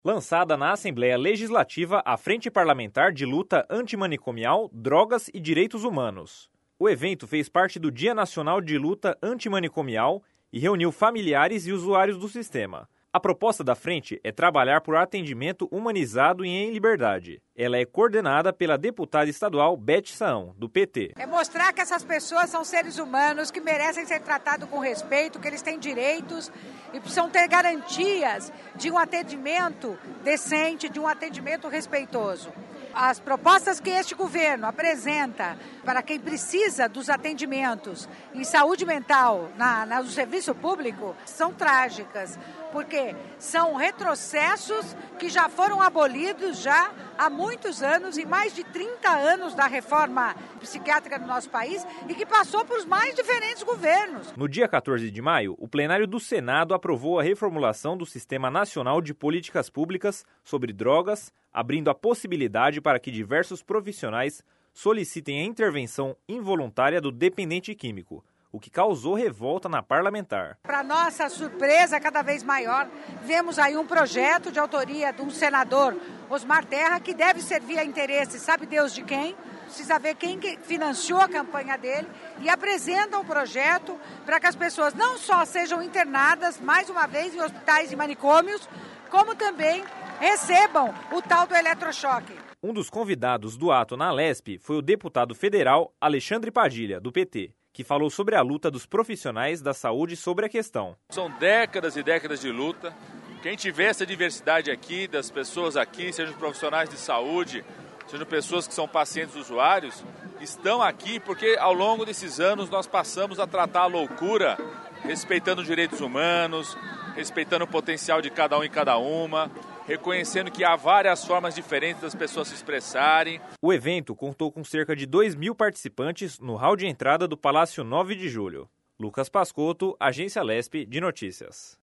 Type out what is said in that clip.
Lançada na Assembleia Legislativa a Frente Parlamentar de Luta Antimanicomial, Drogas e Direitos Humanos. O evento fez parte do Dia Nacional de Luta Antimanicomial e reuniu familiares e usuários do sistema. A proposta da frente é trabalhar por atendimento humanizado e em liberdade. Ela é coordenada pela deputada estadual Beth Saão, do PT. É mostrar que essas pessoas são seres humanos que merecem ser tratados com respeito, que eles têm direitos e precisam ter garantias de um atendimento decente, de um atendimento respeitoso. As propostas que este governo apresenta para quem precisa dos atendimentos em saúde mental no serviço público são trágicas, porque são retrocessos que já foram abolidos já há muitos anos, e mais de 30 anos da reforma psiquiátrica no nosso país, e que passou por os mais diferentes governos. No dia 14 de maio, o plenário do Senado aprovou a reformulação do Sistema Nacional de Políticas Públicas sobre Drogas, abrindo a possibilidade para que diversos profissionais solicitem a intervenção involuntária do dependente químico, o que causou revolta na parlamentar. Para nossa surpresa cada vez maior, vemos aí um projeto de autoria de um senador, Osmar Terra, que deve servir a interesse, sabe Deus de quem? Precisa ver quem financiou a campanha dele, e apresenta um projeto para que as pessoas não só sejam internadas, mais uma vez, em hospitais e manicômios, como também recebam o tal do eletrochoque. Um dos convidados do ato na Alesp foi o deputado federal Alexandre Padilha, do PT, que falou sobre a luta dos profissionais da saúde sobre a questão. São décadas e décadas de luta. Quem tiver essa diversidade aqui, das pessoas aqui, sejam profissionais de saúde, sejam pessoas que são pacientes usuários, estão aqui porque ao longo desses anos nós passamos a tratar a loucura, respeitando os direitos humanos, respeitando o potencial de cada um e cada uma, reconhecendo que há várias formas diferentes das pessoas se expressarem. O evento contou com cerca de 2.000 participantes no hall de entrada do Palácio 9 de Julho. Lucas Pascotto, Agência Lespe de Notícias.